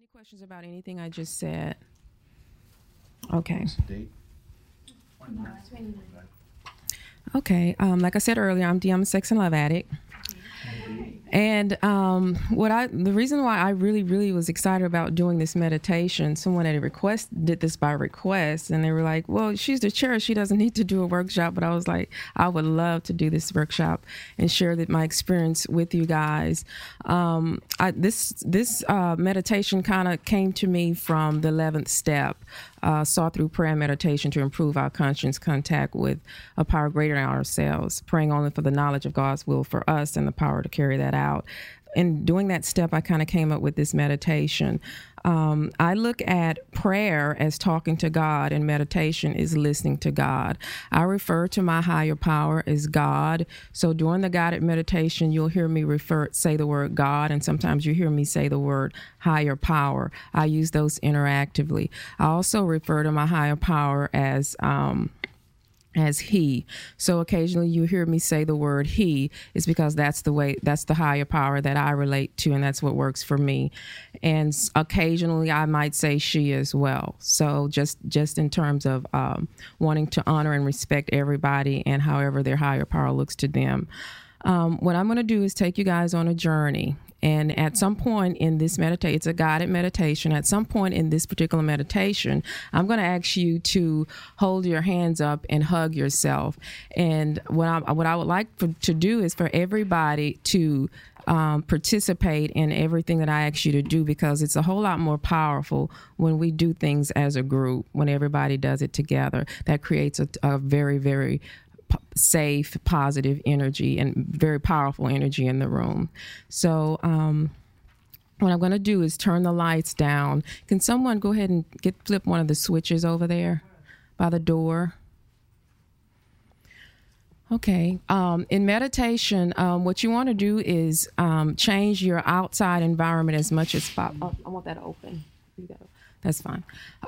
questions about anything I just said? Okay. Okay. Like I said earlier, I'm Dee. I'm a sex and love addict. And the reason why I really was excited about doing this meditation, someone at a request did this by request, and they were like, well, she's the chair, she doesn't need to do a workshop. But I was like, I would love to do this workshop and share my experience with you guys. This meditation kind of came to me from the 11th step, saw through prayer and meditation to improve our conscience contact with a power greater than ourselves, praying only for the knowledge of God's will for us and the power to carry that out. In doing that step, I kind of came up with this meditation. I look at prayer as talking to God, and meditation is listening to God. I refer to my higher power as God. So during the guided meditation, you'll hear me say the word God, and sometimes you hear me say the word higher power. I use those interactively. I also refer to my higher power as he. So occasionally you hear me say the word he is because that's the higher power that I relate to, and that's what works for me. And occasionally I might say she as well. So just in terms of wanting to honor and respect everybody and however their higher power looks to them. What I'm going to do is take you guys on a journey. And at some point in this meditation, it's a guided meditation. At some point in this particular meditation, I'm going to ask you to hold your hands up and hug yourself. And what I would like to do is for everybody to participate in everything that I ask you to do, because it's a whole lot more powerful when we do things as a group, when everybody does it together. That creates a very, very safe, positive energy and very powerful energy in the room. So what I'm going to do is turn the lights down. Can someone go ahead and flip one of the switches over there by the door? Okay. In meditation, what you want to do is change your outside environment as much as possible. I want that open. You got it. That's fine.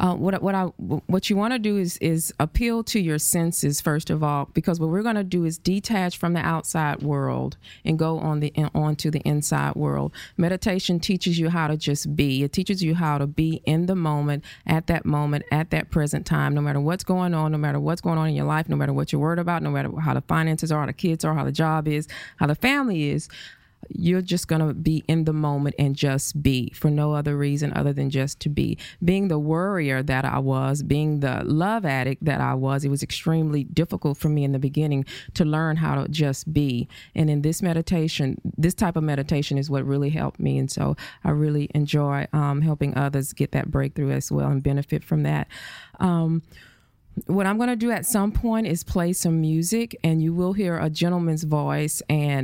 What you want to do is appeal to your senses first of all, because what we're going to do is detach from the outside world and go onto the inside world. Meditation teaches you how to just be. It teaches you how to be in the moment, at that present time, no matter what's going on, in your life, no matter what you're worried about, no matter how the finances are, how the kids are, how the job is, how the family is. You're just going to be in the moment and just be, for no other reason other than just to be. Being the worrier that I was, being the love addict that I was, it was extremely difficult for me in the beginning to learn how to just be. And in this meditation, this type of meditation is what really helped me. And so I really enjoy helping others get that breakthrough as well and benefit from that. What I'm going to do at some point is play some music, and you will hear a gentleman's voice,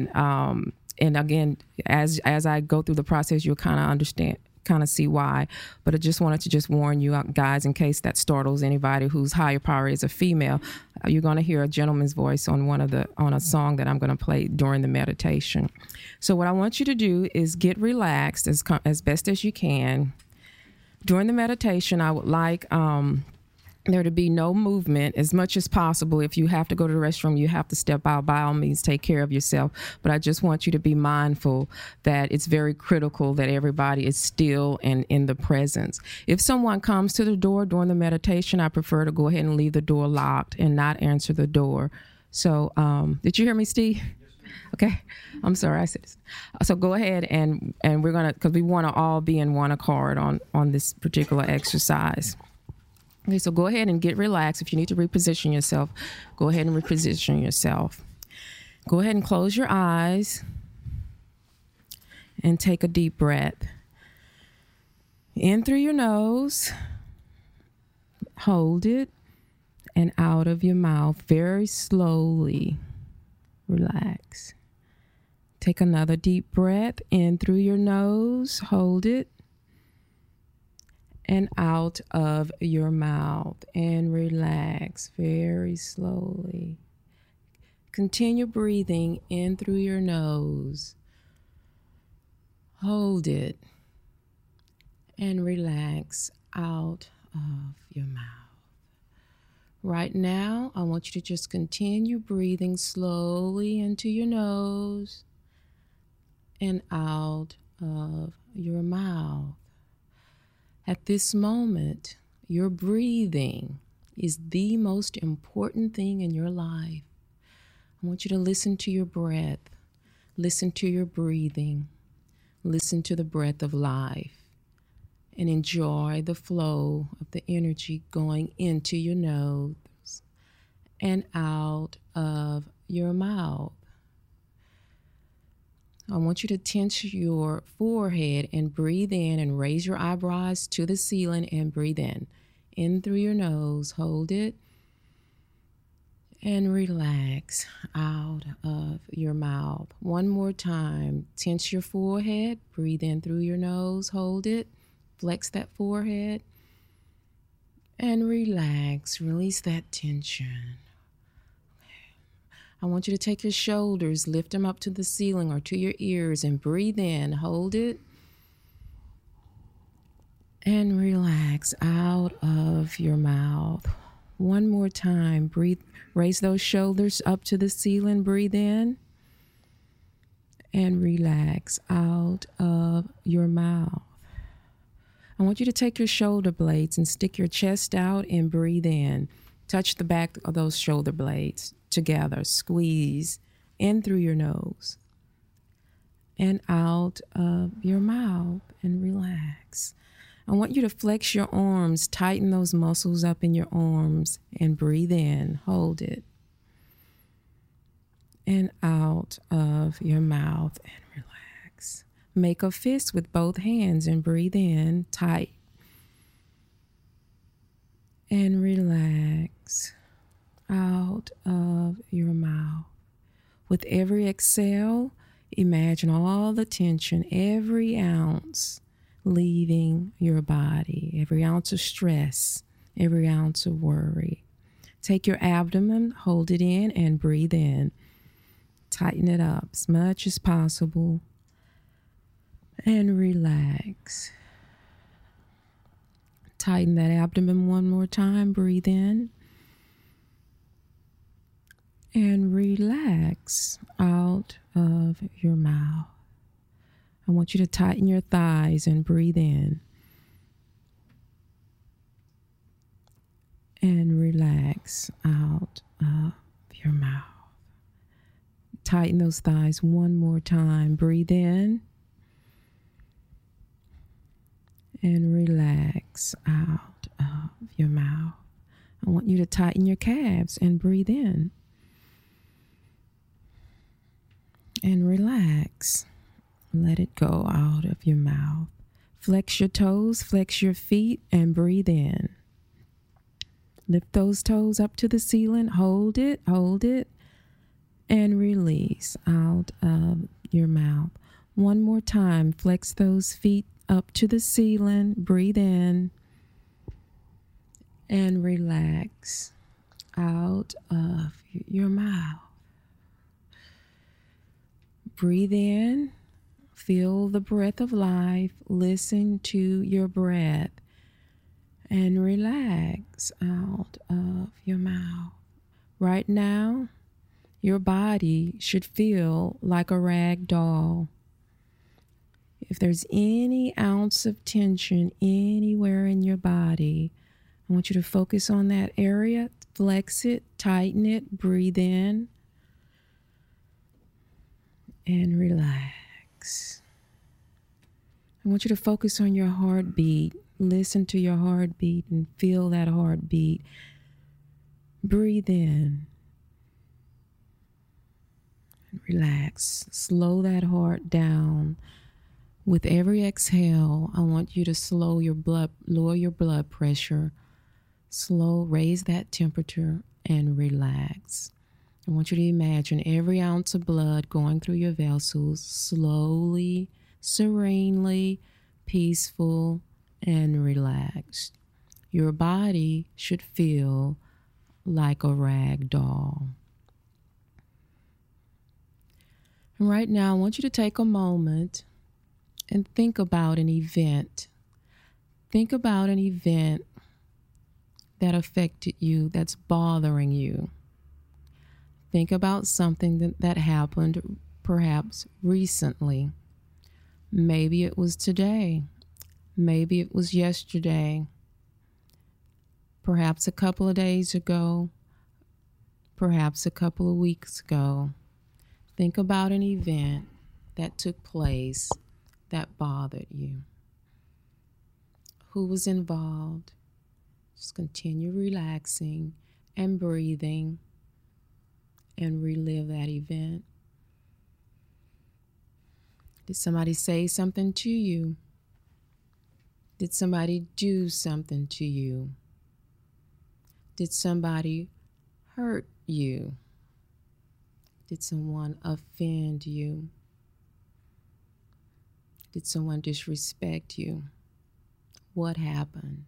and again, as I go through the process, you'll kind of see why. But I just wanted to warn you guys, in case that startles anybody whose higher power is a female. You're going to hear a gentleman's voice on a song that I'm going to play during the meditation. So what I want you to do is get relaxed as best as you can. During the meditation, I would like there to be no movement as much as possible. If you have to go to the restroom, you have to step out. By all means, take care of yourself. But I just want you to be mindful that it's very critical that everybody is still and in the presence. If someone comes to the door during the meditation, I prefer to go ahead and leave the door locked and not answer the door. So did you hear me, Steve? Okay. I'm sorry I said this. So go ahead and we're going to, because we want to all be in one accord on this particular exercise. Okay, so go ahead and get relaxed. If you need to reposition yourself, go ahead and reposition yourself. Go ahead and close your eyes and take a deep breath. In through your nose, hold it, and out of your mouth very slowly. Relax. Take another deep breath in through your nose, hold it, and out of your mouth, and relax very slowly. Continue breathing in through your nose. Hold it and relax out of your mouth. Right now, I want you to just continue breathing slowly into your nose and out of your mouth. At this moment, your breathing is the most important thing in your life. I want you to listen to your breath, listen to your breathing, listen to the breath of life, and enjoy the flow of the energy going into your nose and out of your mouth. I want you to tense your forehead and breathe in and raise your eyebrows to the ceiling and breathe in. In through your nose, hold it, and relax out of your mouth. One more time, tense your forehead, breathe in through your nose, hold it, flex that forehead, and relax, release that tension. I want you to take your shoulders, lift them up to the ceiling or to your ears, and breathe in, hold it, and relax out of your mouth. One more time, breathe, raise those shoulders up to the ceiling, breathe in, and relax out of your mouth. I want you to take your shoulder blades and stick your chest out and breathe in. Touch the back of those shoulder blades together. Squeeze in through your nose and out of your mouth and relax. I want you to flex your arms, tighten those muscles up in your arms and breathe in. Hold it. And out of your mouth and relax. Make a fist with both hands and breathe in tight. And relax out of your mouth. With every exhale, imagine all the tension, every ounce leaving your body, every ounce of stress, every ounce of worry. Take your abdomen, hold it in, and breathe in. Tighten it up as much as possible and relax. Tighten that abdomen one more time. Breathe in and relax out of your mouth. I want you to tighten your thighs and breathe in and relax out of your mouth. Tighten those thighs one more time. Breathe in and relax out of your mouth. I want you to tighten your calves and breathe in and relax. Let it go out of your mouth. Flex your toes, flex your feet, and breathe in. Lift those toes up to the ceiling. Hold it, and release out of your mouth. One more time. Flex those feet up to the ceiling, breathe in, and relax out of your mouth. Breathe in, feel the breath of life, listen to your breath, and relax out of your mouth. Right now, your body should feel like a rag doll. If there's any ounce of tension anywhere in your body, I want you to focus on that area, flex it, tighten it, breathe in, and relax. I want you to focus on your heartbeat. Listen to your heartbeat and feel that heartbeat. Breathe in. And relax. Slow that heart down. With every exhale, I want you to lower your blood pressure, raise that temperature, and relax. I want you to imagine every ounce of blood going through your vessels, slowly, serenely, peaceful, and relaxed. Your body should feel like a rag doll. And right now, I want you to take a moment and think about an event. Think about an event that affected you, that's bothering you. Think about something that happened perhaps recently. Maybe it was today. Maybe it was yesterday, perhaps a couple of days ago, perhaps a couple of weeks ago. Think about an event that took place that bothered you. Who was involved? Just continue relaxing and breathing and relive that event. Did somebody say something to you? Did somebody do something to you? Did somebody hurt you? Did someone offend you? Did someone disrespect you? What happened?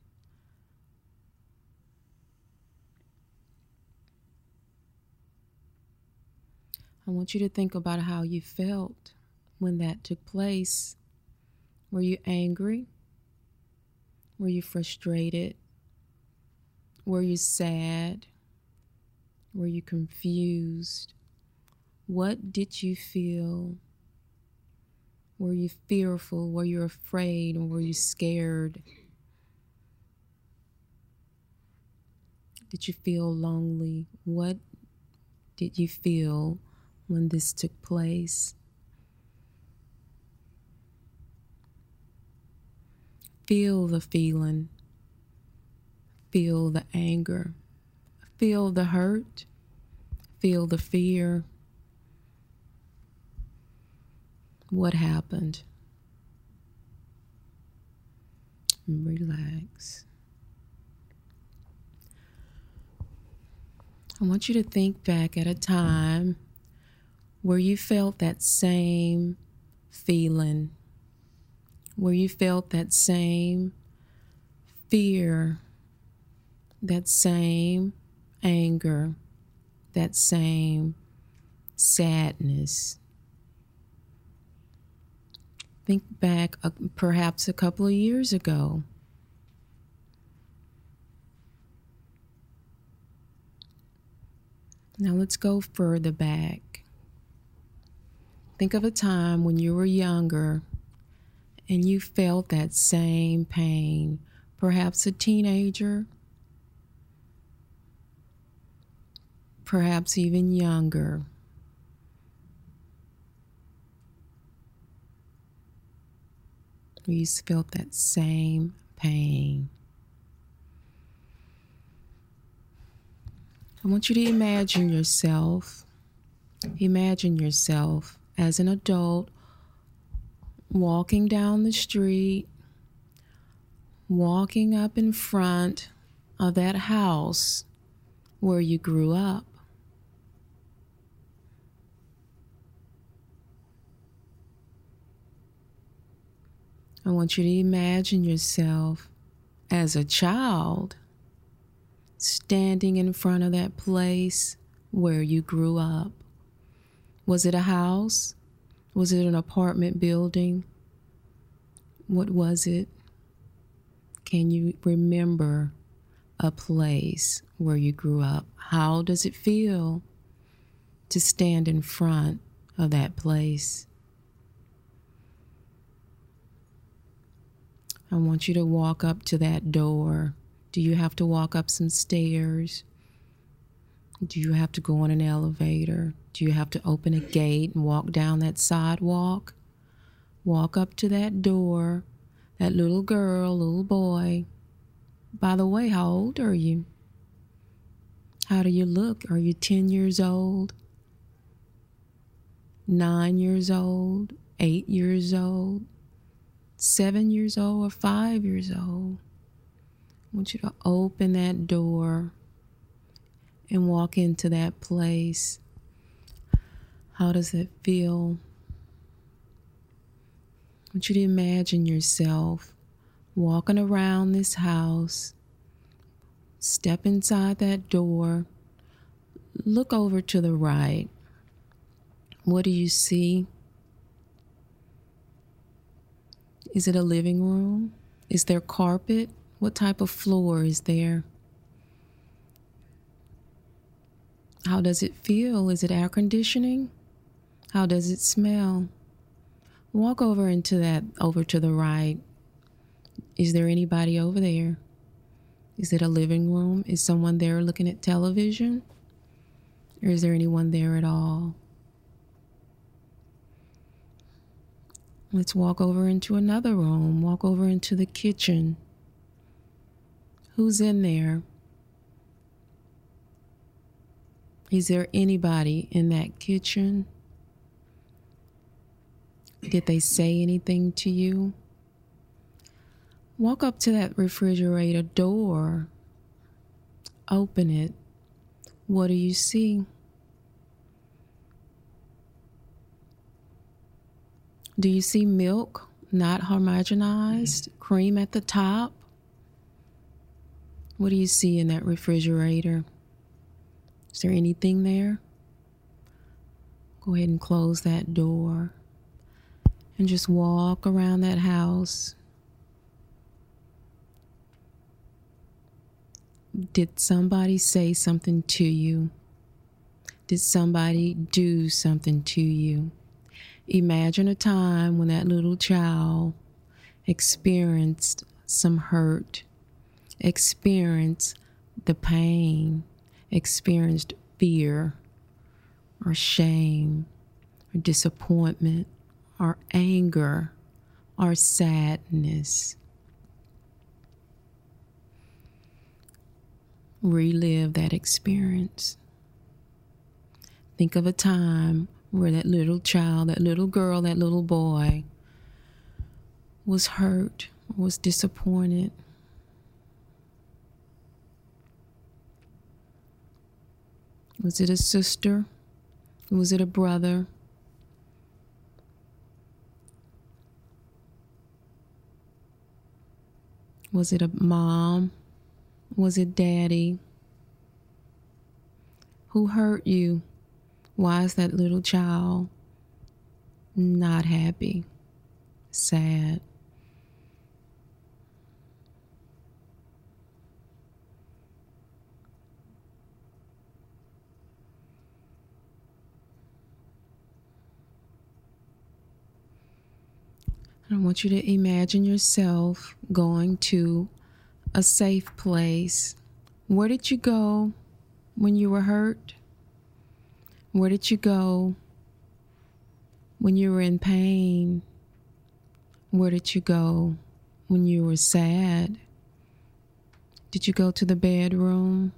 I want you to think about how you felt when that took place. Were you angry? Were you frustrated? Were you sad? Were you confused? What did you feel? Were you fearful? Were you afraid? Or were you scared? Did you feel lonely? What did you feel when this took place? Feel the feeling. Feel the anger. Feel the hurt. Feel the fear. What happened? Relax. I want you to think back at a time where you felt that same feeling, where you felt that same fear, that same anger, that same sadness. Think back perhaps a couple of years ago. Now let's go further back. Think of a time when you were younger and you felt that same pain, perhaps a teenager, perhaps even younger. You felt that same pain. I want you to imagine yourself as an adult walking down the street, walking up in front of that house where you grew up. I want you to imagine yourself as a child standing in front of that place where you grew up. Was it a house? Was it an apartment building? What was it? Can you remember a place where you grew up? How does it feel to stand in front of that place? I want you to walk up to that door. Do you have to walk up some stairs? Do you have to go on an elevator? Do you have to open a gate and walk down that sidewalk? Walk up to that door, that little girl, little boy. By the way, how old are you? How do you look? Are you 10 years old? 9 years old? 8 years old? 7 years old or 5 years old? I want you to open that door and walk into that place. How does it feel? I want you to imagine yourself walking around this house. Step inside that door. Look over to the right. What do you see? Is it a living room? Is there carpet? What type of floor is there? How does it feel? Is it air conditioning? How does it smell? Walk over to the right. Is there anybody over there? Is it a living room? Is someone there looking at television? Or is there anyone there at all? Let's walk over into another room. Walk over into the kitchen. Who's in there? Is there anybody in that kitchen? Did they say anything to you? Walk up to that refrigerator door. Open it. What do you see? Do you see milk, not homogenized, cream at the top? What do you see in that refrigerator? Is there anything there? Go ahead and close that door and just walk around that house. Did somebody say something to you? Did somebody do something to you? Imagine a time when that little child experienced some hurt, experienced the pain, experienced fear or shame or disappointment or anger or sadness. Relive that experience. Think of a time where that little child, that little girl, that little boy was hurt, was disappointed. Was it a sister? Was it a brother? Was it a mom? Was it daddy? Who hurt you? Why is that little child not happy, sad? I want you to imagine yourself going to a safe place. Where did you go when you were hurt? Where did you go when you were in pain? Where did you go when you were sad? Did you go to the bedroom?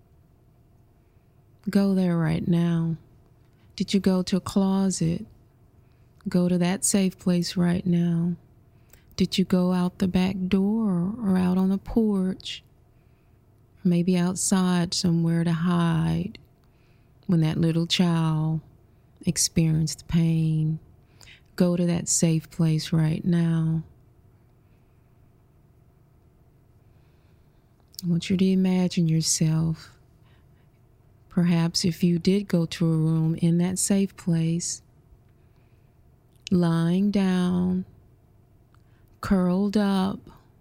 Go there right now. Did you go to a closet? Go to that safe place right now. Did you go out the back door or out on the porch? Maybe outside somewhere to hide when that little child experienced pain. Go to that safe place right now. I want you to imagine yourself, perhaps if you did go to a room in that safe place, lying down, curled up,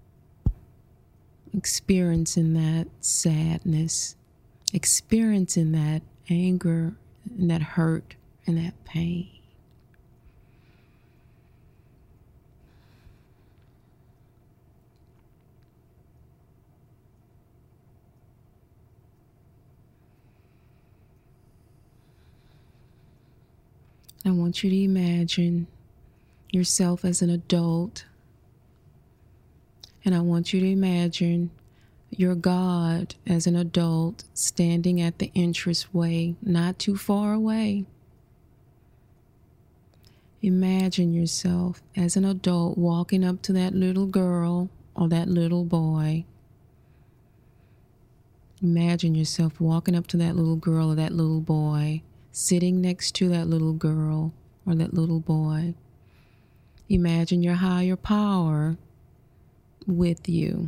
experiencing that sadness, experiencing that anger and that hurt and that pain. I want you to imagine yourself as an adult. And I want you to imagine your God as an adult standing at the entranceway, not too far away. Imagine yourself as an adult walking up to that little girl or that little boy. Imagine yourself walking up to that little girl or that little boy, sitting next to that little girl or that little boy. Imagine your higher power with you.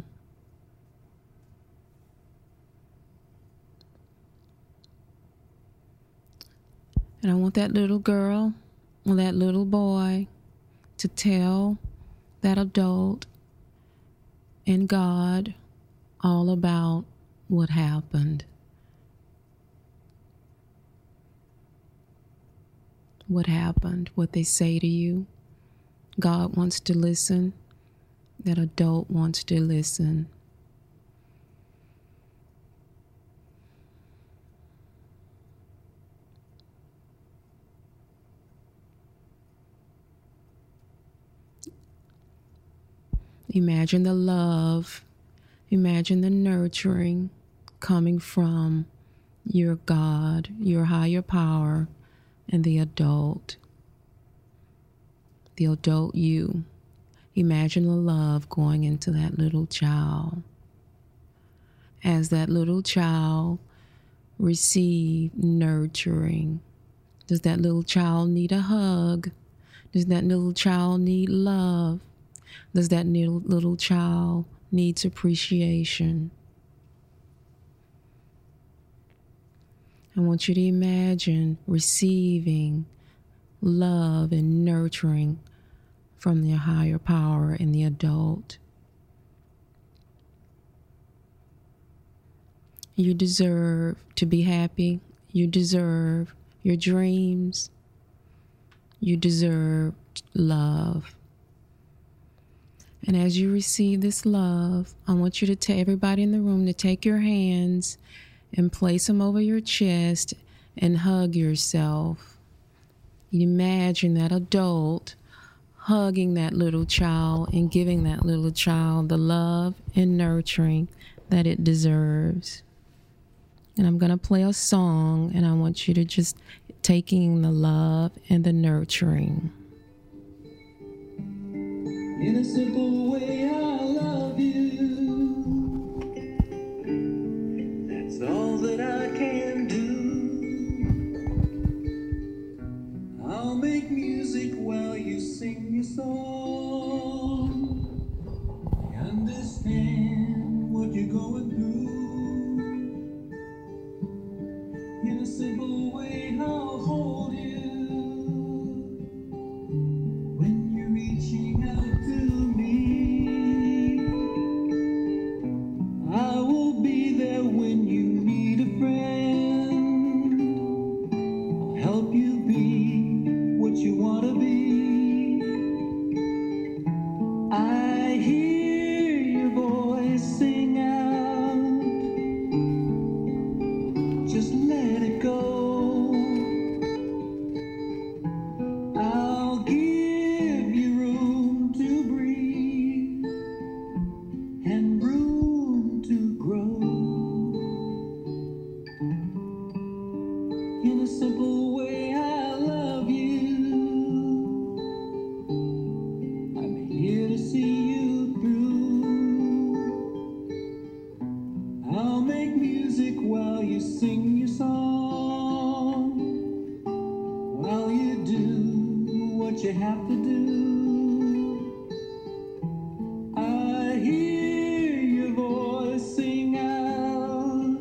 And I want that little girl or that little boy to tell that adult and God all about what happened. What happened, what they say to you. God wants to listen. That adult wants to listen. Imagine the love, imagine the nurturing coming from your God, your higher power, and the adult you. Imagine the love going into that little child. As that little child receive nurturing, does that little child need a hug? Does that little child need love? Does that little child needs appreciation? I want you to imagine receiving love and nurturing from the higher power in the adult. You deserve to be happy. You deserve your dreams. You deserve love. And as you receive this love, I want you to tell everybody in the room to take your hands and place them over your chest and hug yourself. Imagine that adult hugging that little child and giving that little child the love and nurturing that it deserves. And I'm going to play a song, and I want you to just take in the love and the nurturing. In a simple way, I love you. That's all that I can do. I'll make music while you sing your song. I understand what you're going through. In a simple way, I'll hold you. When you're reaching out to me, I will be there when you need a friend. I'll help you be what you want to be. I hear your voice sing out. Just let it go. I'll give you room to breathe and room to grow. In a simple way, I love you. I'm here to see you through. I'll make music while you sing your song, while you do what you have to do. I hear your voice sing out.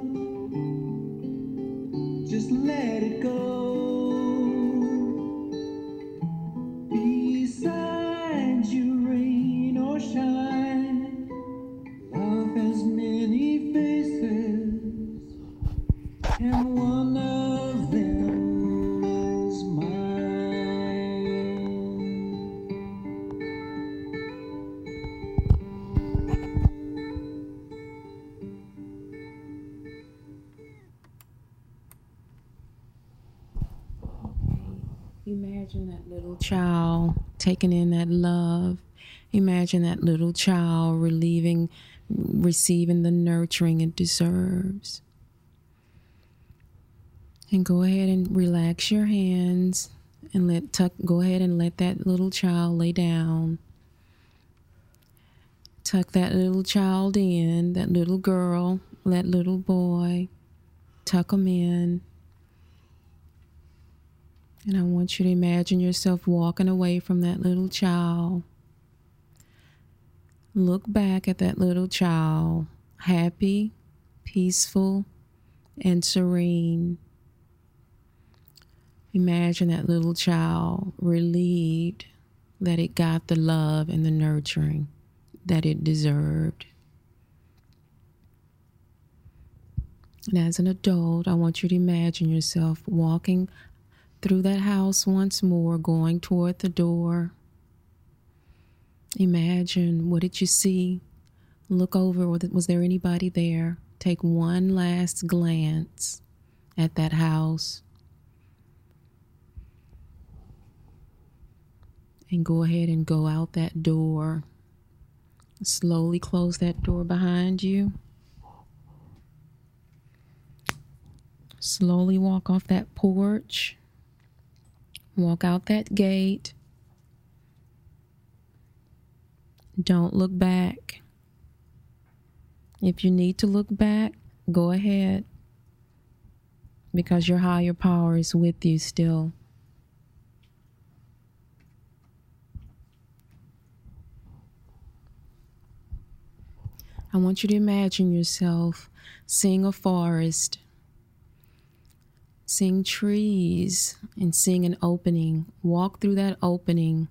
Just let it go. Besides you, rain or shine, love has many faces, and one of them is mine. Imagine that little child taking in that love. Imagine that little child receiving the nurturing it deserves. And go ahead and relax your hands and go ahead and let that little child lay down. Tuck that little child in, that little girl, that little boy. Tuck them in. And I want you to imagine yourself walking away from that little child. Look back at that little child, happy, peaceful, and serene. Imagine that little child relieved that it got the love and the nurturing that it deserved. And as an adult, I want you to imagine yourself walking through that house once more, going toward the door. Imagine, what did you see? Look over, was there anybody there? Take one last glance at that house. And go ahead and go out that door. Slowly close that door behind you. Slowly walk off that porch. Walk out that gate. Don't look back. If you need to look back, go ahead, because your higher power is with you still. I want you to imagine yourself seeing a forest, seeing trees, and seeing an opening. Walk through that opening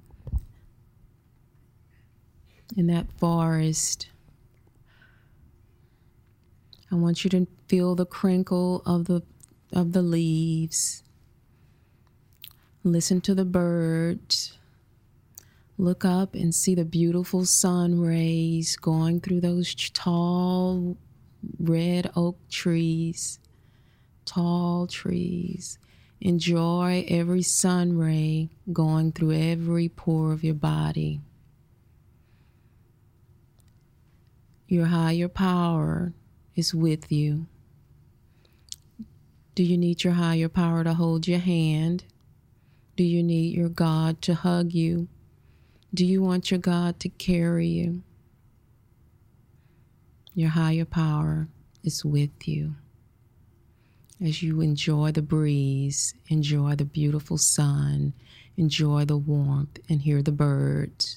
in that forest. I want you to feel the crinkle of the leaves. Listen to the birds. Look up and see the beautiful sun rays going through those tall red oak trees. Tall trees. Enjoy every sun ray going through every pore of your body. Your higher power is with you. Do you need your higher power to hold your hand? Do you need your God to hug you? Do you want your God to carry you? Your higher power is with you. As you enjoy the breeze, enjoy the beautiful sun, enjoy the warmth, and hear the birds.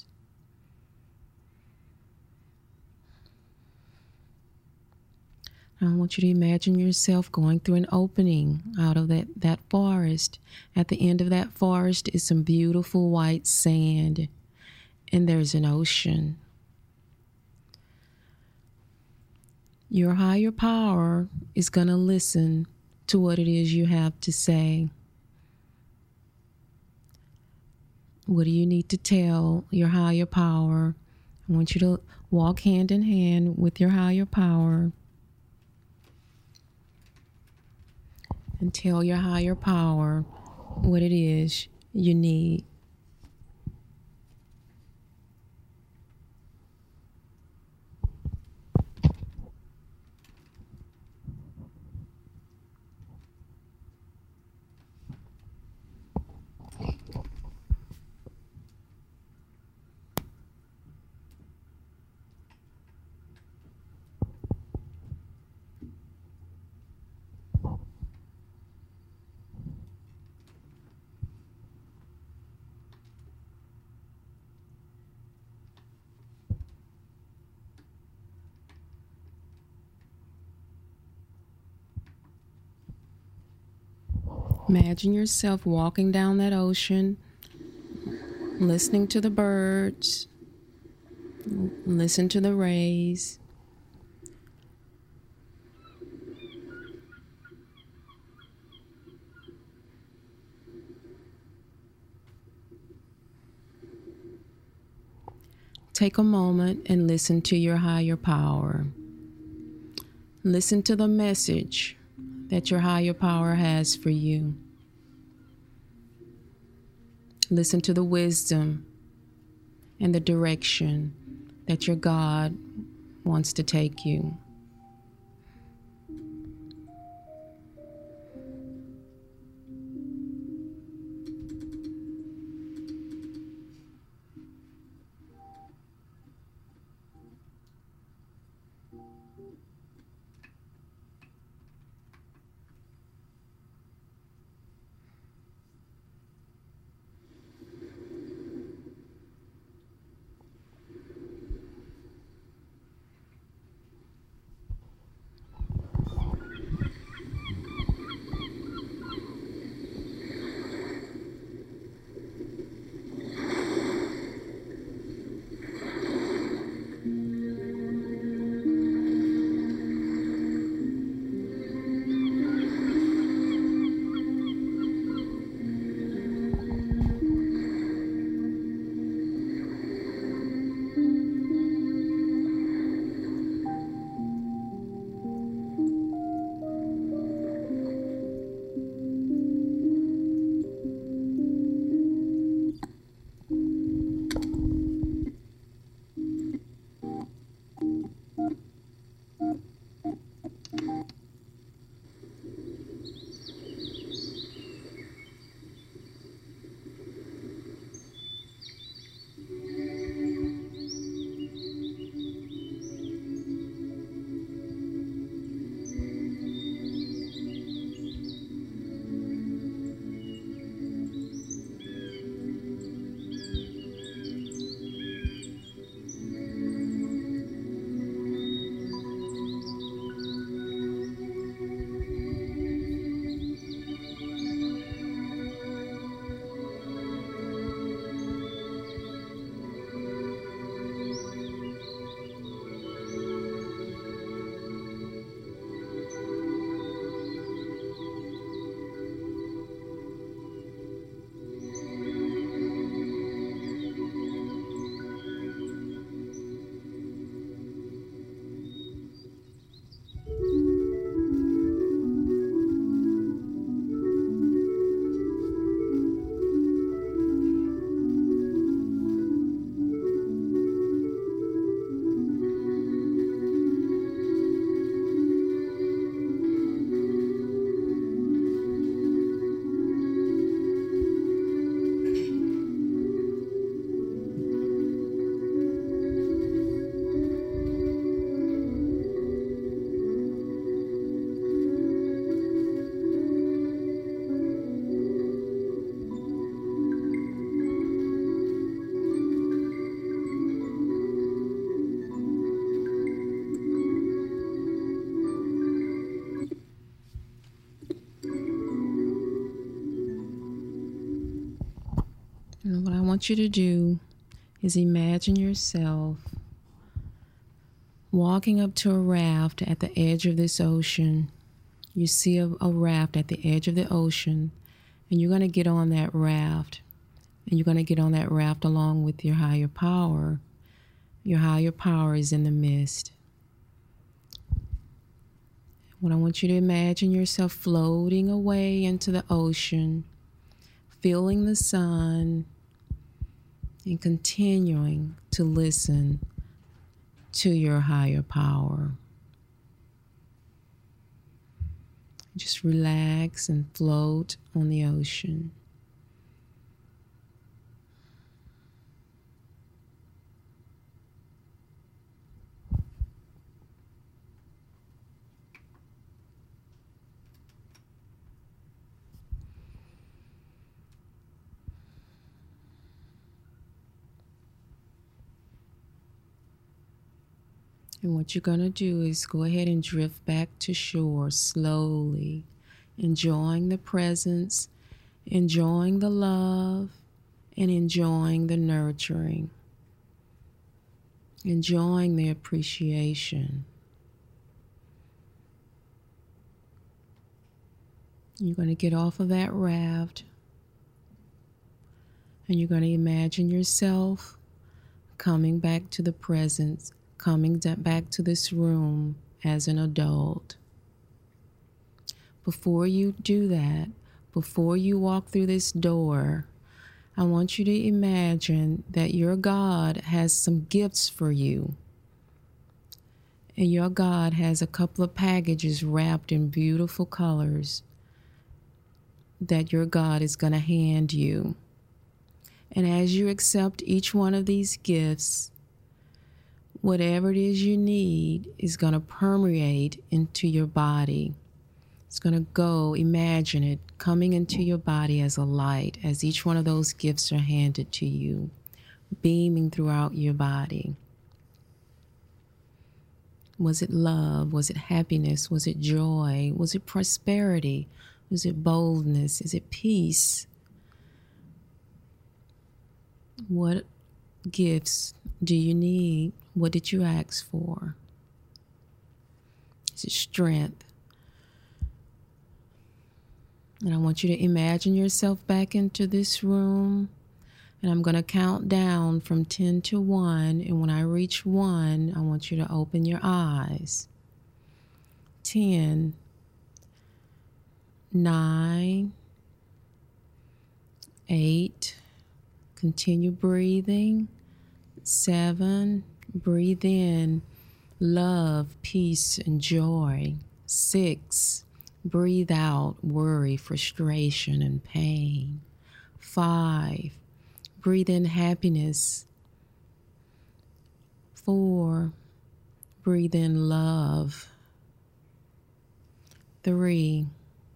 I want you to imagine yourself going through an opening out of that forest. At the end of that forest is some beautiful white sand, and there's an ocean. Your higher power is going to listen to what it is you have to say. What do you need to tell your higher power? I want you to walk hand in hand with your higher power and tell your higher power what it is you need. Imagine yourself walking down that ocean, listening to the birds, listen to the rays. Take a moment and listen to your higher power. Listen to the message that your higher power has for you. Listen to the wisdom and the direction that your God wants to take you. want you to do is imagine yourself walking up to a raft at the edge of this ocean. You see a raft at the edge of the ocean, and you're going to get on that raft. And you're going to get on that raft along with your higher power. Your higher power is in the mist. What I want you to imagine yourself floating away into the ocean, feeling the sun, and continuing to listen to your higher power. Just relax and float on the ocean. And what you're going to do is go ahead and drift back to shore slowly, enjoying the presence, enjoying the love, and enjoying the nurturing, enjoying the appreciation. You're going to get off of that raft, and you're going to imagine yourself coming back to the present, coming back to this room as an adult. Before you do that, before you walk through this door, I want you to imagine that your God has some gifts for you. And your God has a couple of packages wrapped in beautiful colors that your God is going to hand you. And as you accept each one of these gifts, whatever it is you need is going to permeate into your body. It's going to go, imagine it, coming into your body as a light, as each one of those gifts are handed to you, beaming throughout your body. Was it love? Was it happiness? Was it joy? Was it prosperity? Was it boldness? Is it peace? What gifts do you need? What did you ask for? Is it strength? And I want you to imagine yourself back into this room. And I'm going to count down from 10 to 1. And when I reach 1, I want you to open your eyes. 10, 9, 8, continue breathing. 7, breathe in love, peace, and joy. 6, breathe out worry, frustration, and pain. 5, breathe in happiness. 4, breathe in love. 3,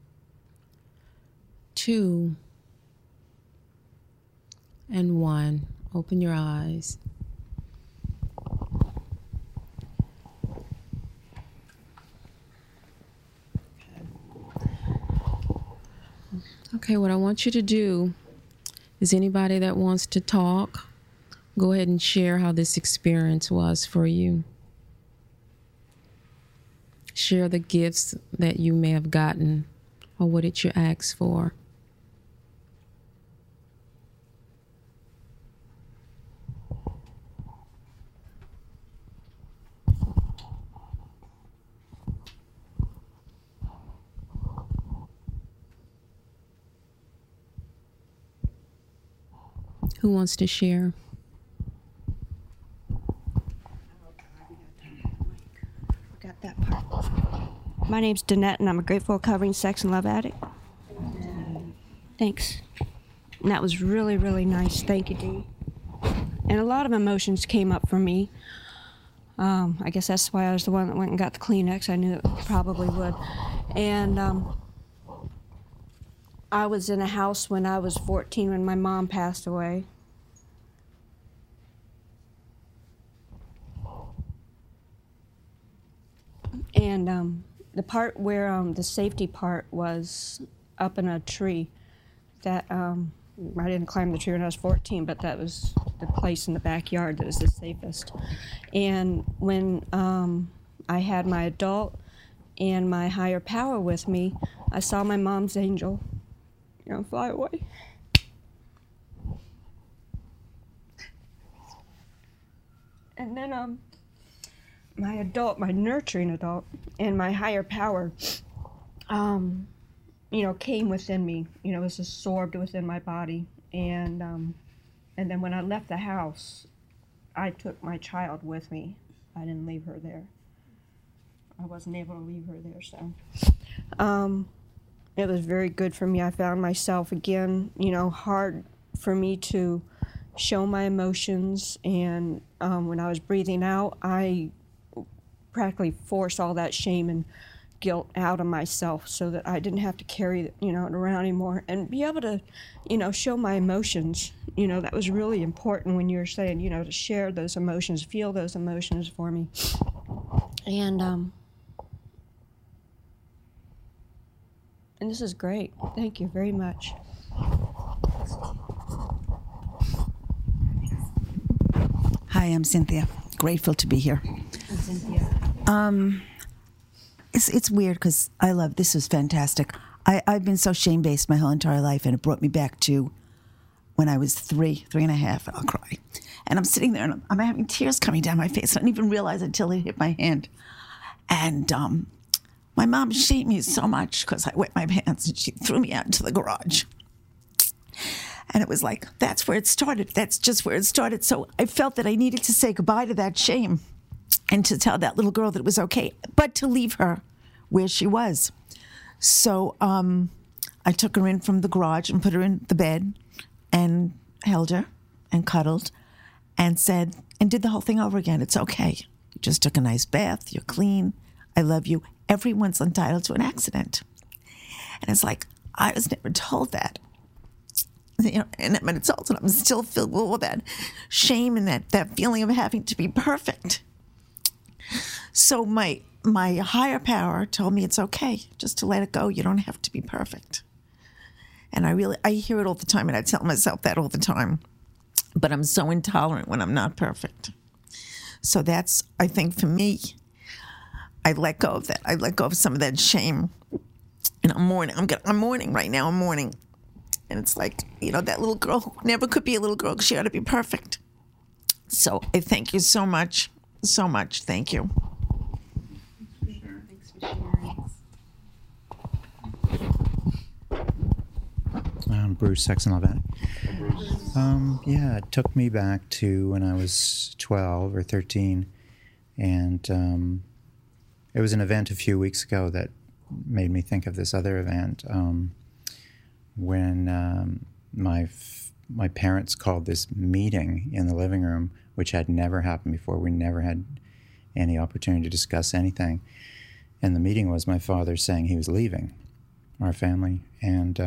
2, and 1. Open your eyes. Okay, what I want you to do is anybody that wants to talk, go ahead and share how this experience was for you. Share the gifts that you may have gotten or what did you ask for. Who wants to share? Got that part. My name's Danette, and I'm a grateful, recovering sex and love addict. Thanks. And that was really, really nice. Thank you, Dee. And a lot of emotions came up for me. I guess that's why I was the one that went and got the Kleenex. I knew it probably would. And I was in a house when I was 14 when my mom passed away. And the part where the safety part was up in a tree that I didn't climb the tree when I was 14, but that was the place in the backyard that was the safest. And when I had my adult and my higher power with me, I saw my mom's angel, fly away. And then my adult, my nurturing adult, and my higher power, came within me. It was absorbed within my body. And then when I left the house, I took my child with me. I didn't leave her there. I wasn't able to leave her there, so. It was very good for me. I found myself again, hard for me to show my emotions. And when I was breathing out, I practically forced all that shame and guilt out of myself so that I didn't have to carry it, it around anymore, and be able to, show my emotions. That was really important when you were saying, to share those emotions, feel those emotions for me. And this is great. Thank you very much. Hi, I'm Cynthia. Grateful to be here. I'm Cynthia. It's weird because I love, this is fantastic. I've been so shame-based my whole entire life, and it brought me back to when I was three and a half, and I'll cry. And I'm sitting there, and I'm having tears coming down my face. I didn't even realize until it hit my hand. And my mom shamed me so much because I wet my pants, and she threw me out into the garage. And it was like, that's where it started. That's just where it started. So I felt that I needed to say goodbye to that shame and to tell that little girl that it was okay, but to leave her where she was. So I took her in from the garage and put her in the bed and held her and cuddled and said, and did the whole thing over again. It's okay. You just took a nice bath. You're clean. I love you. Everyone's entitled to an accident. And it's like, I was never told that. And I'm an adult, and I'm still filled with all that shame and that feeling of having to be perfect. So my higher power told me it's okay just to let it go. You don't have to be perfect. And I hear it all the time, and I tell myself that all the time. But I'm so intolerant when I'm not perfect. So that's, I think for me, I let go of that. I let go of some of that shame. And I'm mourning. I'm mourning right now. I'm mourning. And it's like, that little girl who never could be a little girl because she ought to be perfect. So I thank you so much. So much. Thank you. Thanks for sharing. I'm Bruce Sexton-Levac. Yeah, it took me back to when I was 12 or 13. And it was an event a few weeks ago that made me think of this other event. When my parents called this meeting in the living room, which had never happened before. We never had any opportunity to discuss anything. And the meeting was my father saying he was leaving our family. And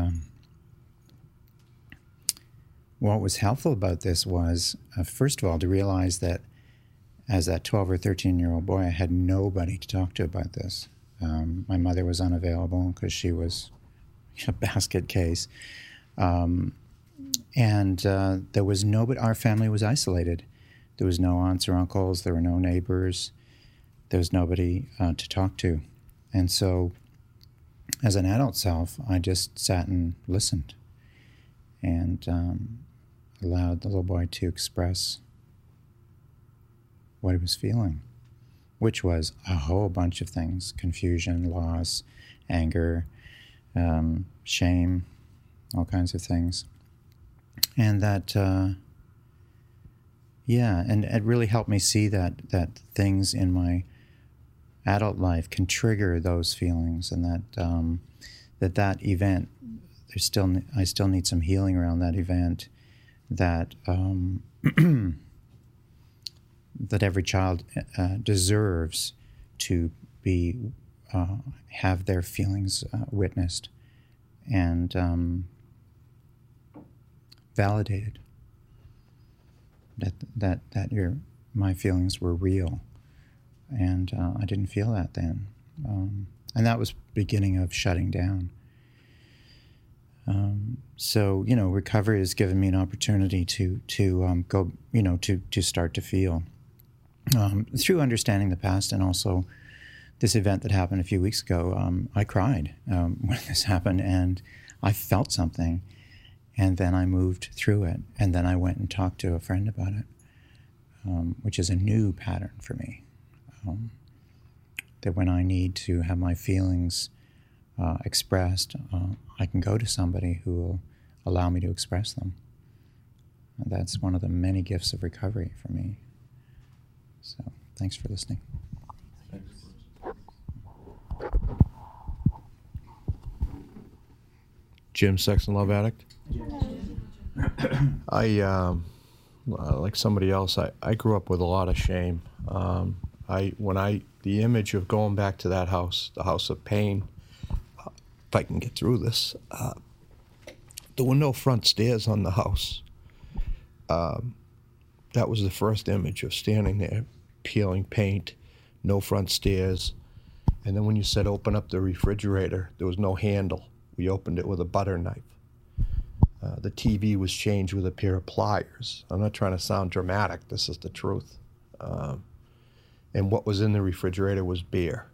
what was helpful about this was, first of all, to realize that as that 12 or 13-year-old boy, I had nobody to talk to about this. My mother was unavailable because she was a basket case. And there was nobody, our family was isolated. There was no aunts or uncles, there were no neighbors, there was nobody to talk to. And so, as an adult self, I just sat and listened and allowed the little boy to express what he was feeling, which was a whole bunch of things: confusion, loss, anger, shame, all kinds of things. And that, and it really helped me see that things in my adult life can trigger those feelings, and that event, I still need some healing around that event, that that every child deserves to be have their feelings witnessed and validated. That my feelings were real, and I didn't feel that then, and that was beginning of shutting down. So, recovery has given me an opportunity to go, to start to feel through understanding the past, and also this event that happened a few weeks ago. I cried when this happened, and I felt something, and then I moved through it, and then I went and talked to a friend about it, which is a new pattern for me. That when I need to have my feelings expressed, I can go to somebody who will allow me to express them. And that's one of the many gifts of recovery for me. So, thanks for listening. Jim, sex and love addict. I, like somebody else, I grew up with a lot of shame. The image of going back to that house, the house of pain, if I can get through this, there were no front stairs on the house. That was the first image of standing there, peeling paint, no front stairs. And then when you said open up the refrigerator, there was no handle. We opened it with a butter knife. The TV was changed with a pair of pliers. I'm not trying to sound dramatic. This is the truth. And what was in the refrigerator was beer.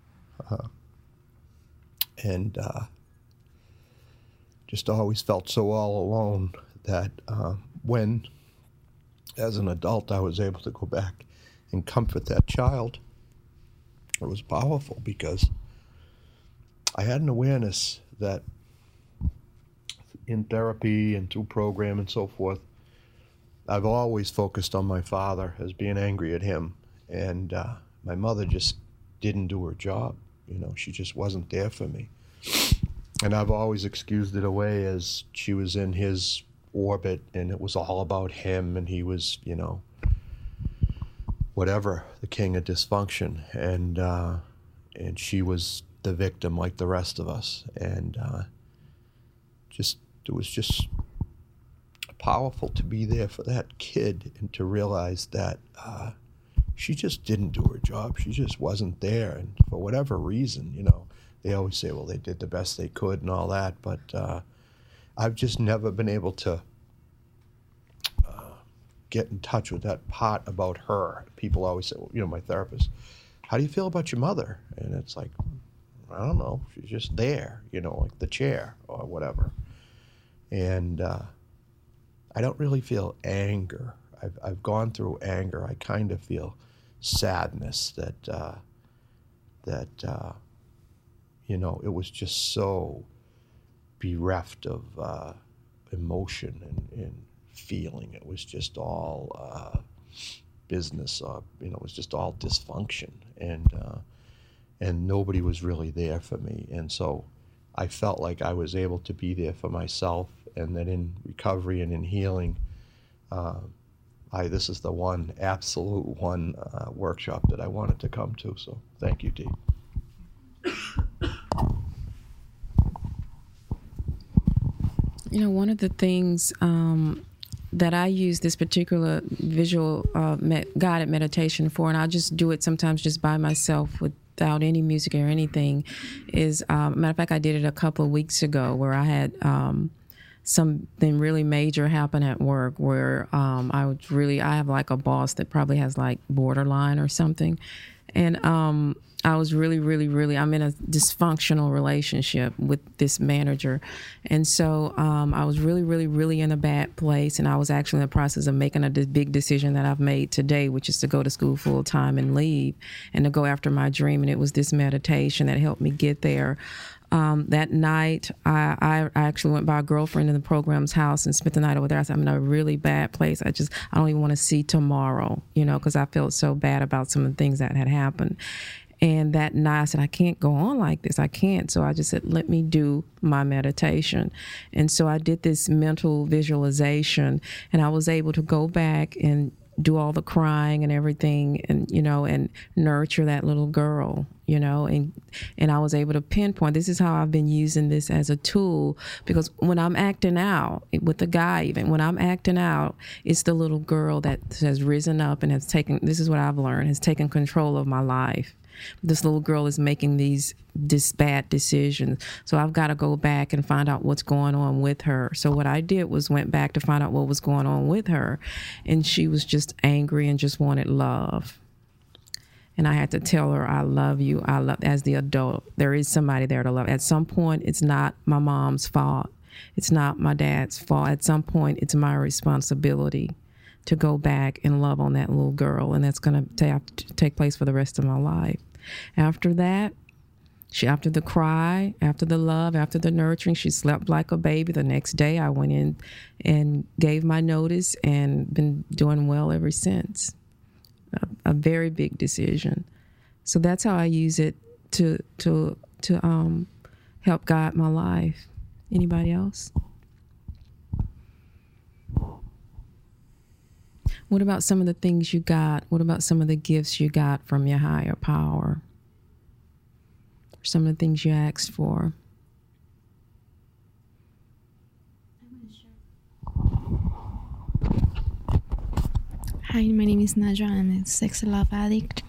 And just always felt so all alone that when, as an adult, I was able to go back and comfort that child, it was powerful, because I had an awareness that in therapy and through program and so forth, I've always focused on my father as being angry at him. And my mother just didn't do her job. She just wasn't there for me. And I've always excused it away as she was in his orbit, and it was all about him, and he was, whatever, the king of dysfunction. And she was the victim like the rest of us. And it was just powerful to be there for that kid and to realize that she just didn't do her job. She just wasn't there. And for whatever reason, they always say, well, they did the best they could and all that. But I've just never been able to get in touch with that part about her. People always say, well, my therapist, how do you feel about your mother? And it's like, I don't know. She's just there, like the chair or whatever. And I don't really feel anger. I've gone through anger. I kind of feel sadness that it was just so bereft of emotion and feeling. It was just all business. It was just all dysfunction, and nobody was really there for me. And so I felt like I was able to be there for myself, and that in recovery and in healing, this is the one absolute workshop that I wanted to come to. So thank you, Dee. One of the things that I use this particular visual guided meditation for, and I just do it sometimes just by myself without any music or anything, is, matter of fact, I did it a couple of weeks ago where I had something really major happen at work where I have like a boss that probably has like borderline or something. And I was really, I'm in a dysfunctional relationship with this manager. And so I was really in a bad place. And I was actually in the process of making a big decision that I've made today, which is to go to school full time and leave and to go after my dream. And it was this meditation that helped me get there. That night, I actually went by a girlfriend in the program's house and spent the night over there. I said, I'm in a really bad place. I don't even want to see tomorrow, because I felt so bad about some of the things that had happened. And that night I said, I can't go on like this. I can't. So I just said, let me do my meditation. And so I did this mental visualization, and I was able to go back and do all the crying and everything, and and nurture that little girl, and I was able to pinpoint, this is how I've been using this as a tool, because when I'm acting out with the guy, even when I'm acting out, it's the little girl that has risen up and has taken, this is what I've learned, has taken control of my life. This little girl is making this bad decisions. So I've got to go back and find out what's going on with her. So what I did was went back to find out what was going on with her. And she was just angry and just wanted love. And I had to tell her, I love you. I love, as the adult, there is somebody there to love. At some point, it's not my mom's fault. It's not my dad's fault. At some point, it's my responsibility to go back and love on that little girl. And that's going to take place for the rest of my life. After that, after the cry, after the love, after the nurturing, she slept like a baby. The next day, I went in and gave my notice and been doing well ever since. A very big decision. So that's how I use it to help guide my life. Anybody else? What about some of the things you got? What about some of the gifts you got from your higher power? Some of the things you asked for? Hi, my name is Najwa. I'm a sex love addict.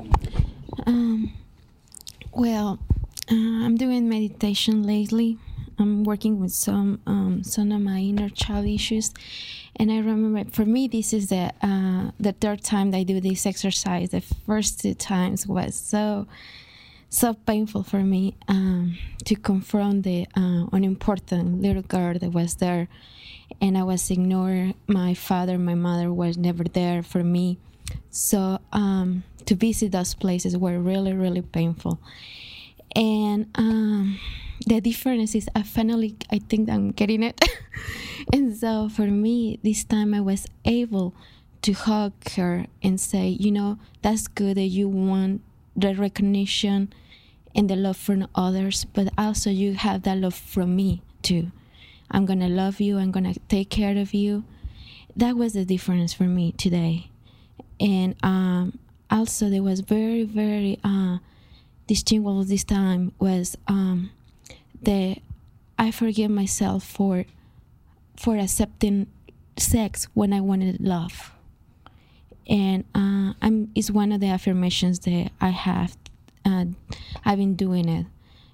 I'm doing meditation lately. I'm working with some of my inner child issues, and I remember for me this is the third time that I do this exercise. The first 2 times was so painful for me to confront the unimportant little girl that was there. And I was ignored. My father, my mother was never there for me. So to visit those places were really, really painful. And the difference is I think I'm getting it. And so for me, this time I was able to hug her and say, that's good that you want the recognition and the love from others, but also you have that love from me too. I'm going to love you. I'm going to take care of you. That was the difference for me today. And also there was very, very distinguishable this time was that I forgive myself for accepting sex when I wanted love. And it's one of the affirmations that I have. I've been doing it.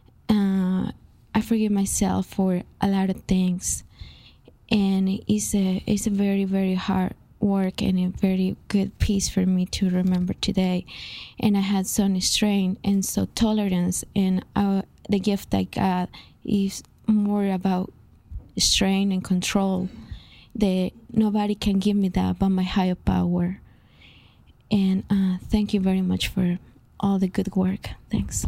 I forgive myself for a lot of things, and it's a very, very hard work and a very good piece for me to remember today. And I had some strength and so tolerance, and the gift I got is more about strength and control. That nobody can give me that but my higher power. And thank you very much for all the good work. Thanks.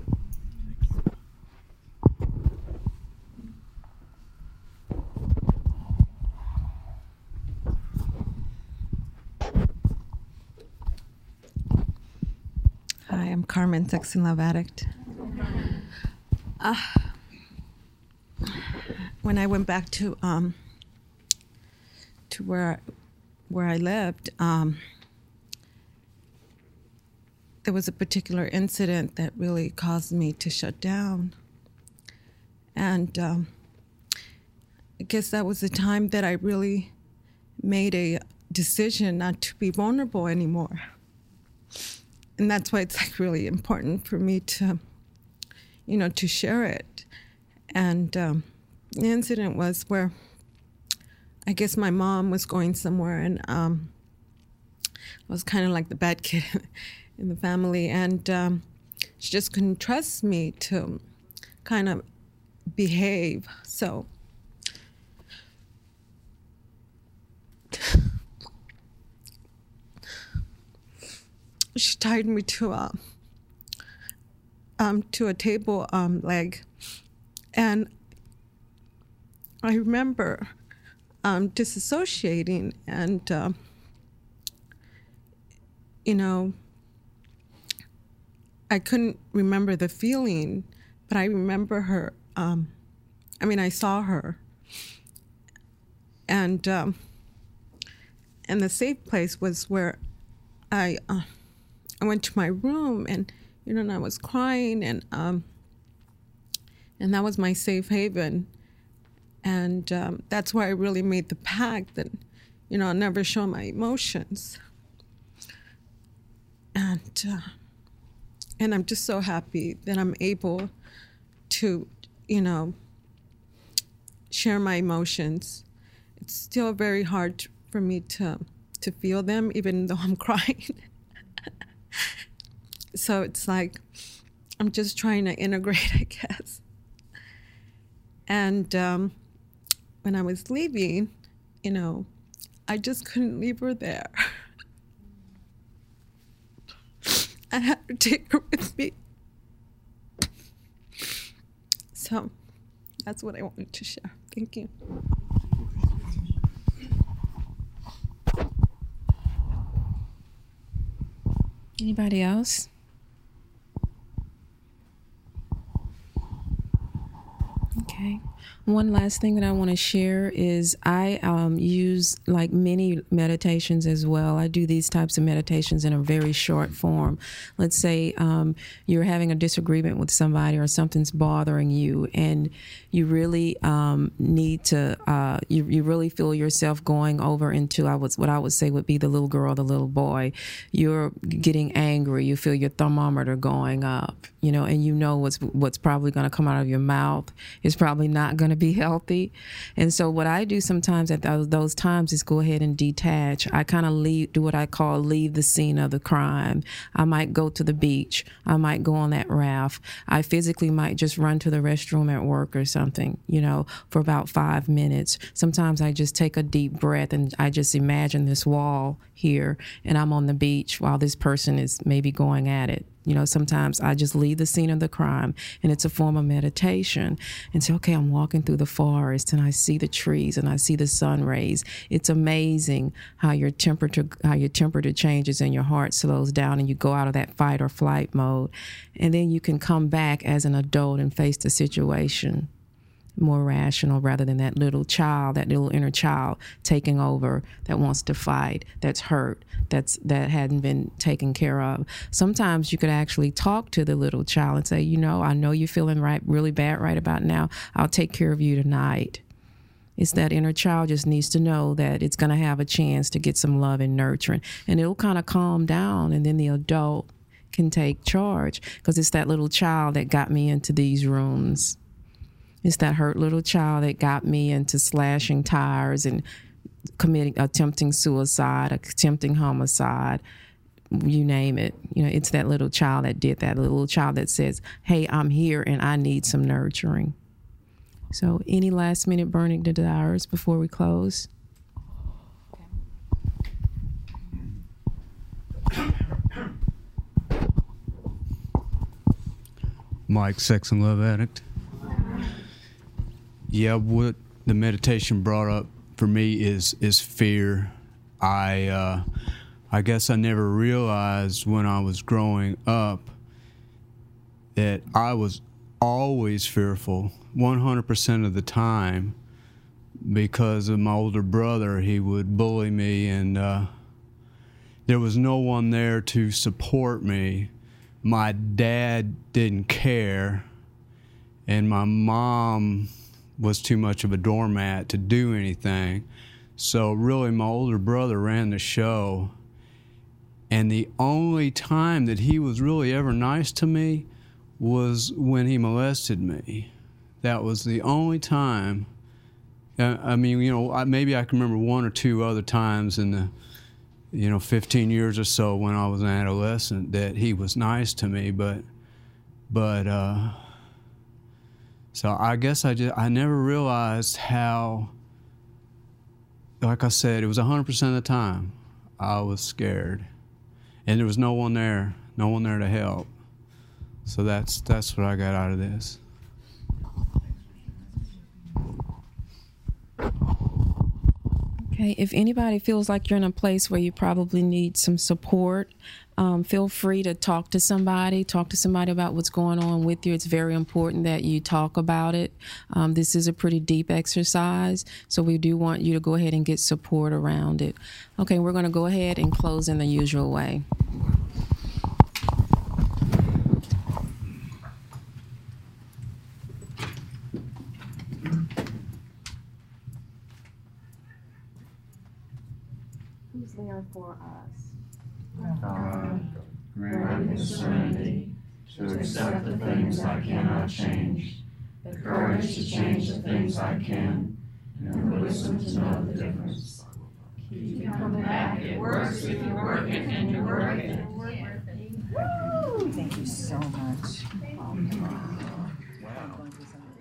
Hi, I'm Carmen, sex and love addict. When I went back to where I lived, there was a particular incident that really caused me to shut down, and I guess that was the time that I really made a decision not to be vulnerable anymore. And that's why it's like really important for me to, to share it. And the incident was where I guess my mom was going somewhere, and I was kind of like the bad kid in the family, and she just couldn't trust me to kind of behave. So she tied me to a table leg, and I remember disassociating, and I couldn't remember the feeling, but I remember her. I saw her, and the safe place was where I went to my room, and and I was crying, and that was my safe haven, and that's where I really made the pact that I'll never show my emotions. And And I'm just so happy that I'm able to, you know, share my emotions. It's still very hard for me to feel them, even though I'm crying. So it's like I'm just trying to integrate, I guess. And when I was leaving, you know, I just couldn't leave her there. I had to take her with me. So that's what I wanted to share. Thank you. Anybody else? Okay. One last thing that I want to share is I use like mini meditations as well. I do these types of meditations in a very short form. Let's say you're having a disagreement with somebody or something's bothering you, and you really need to, you really feel yourself going over into what I would say would be the little girl, the little boy. You're getting angry. You feel your thermometer going up, you know, and you know what's probably going to come out of your mouth is probably not going to be healthy. And so what I do sometimes at those times is go ahead and detach. I kind of do what I call leave the scene of the crime. I might go to the beach. I might go on that raft. I physically might just run to the restroom at work or something, you know, for about 5 minutes. Sometimes I just take a deep breath and I just imagine this wall here and I'm on the beach while this person is maybe going at it. You know, sometimes I just leave the scene of the crime, and it's a form of meditation. And say, okay, I'm walking through the forest, and I see the trees, and I see the sun rays. It's amazing how your temperature changes and your heart slows down, and you go out of that fight or flight mode, and then you can come back as an adult and face the situation more rational, rather than that little child, that little inner child taking over, that wants to fight, that's hurt, that hadn't been taken care of. Sometimes you could actually talk to the little child and say, you know, I know you're feeling really bad right about now. I'll take care of you tonight. It's that inner child just needs to know that it's going to have a chance to get some love and nurturing, and it'll kind of calm down, and then the adult can take charge, because it's that little child that got me into these rooms. It's that hurt little child that got me into slashing tires and attempting suicide, attempting homicide, you name it. You know, it's that little child that did that, the little child that says, hey, I'm here and I need some nurturing. So any last minute burning desires before we close? Mike, sex and love addict. Yeah, what the meditation brought up for me is fear. I guess I never realized when I was growing up that I was always fearful, 100% of the time, because of my older brother. He would bully me, and there was no one there to support me. My dad didn't care, and my mom was too much of a doormat to do anything. So really my older brother ran the show, and the only time that he was really ever nice to me was when he molested me. That was the only time. I mean, you know, maybe I can remember one or two other times in the, 15 years or so when I was an adolescent that he was nice to me, but so I guess I never realized how, like I said, it was 100% of the time I was scared, and there was no one there to help. So that's what I got out of this. Okay, if anybody feels like you're in a place where you probably need some support, feel free to talk to somebody about what's going on with you. It's very important that you talk about it. This is a pretty deep exercise, so we do want you to go ahead and get support around it. Okay, we're going to go ahead and close in the usual way. Who's there for us? God, grant us serenity to accept the things I cannot change, the courage to change the things I can, and the wisdom to know the difference. Keep coming back. It works if you're working and you're working. Thank you so much. Wow.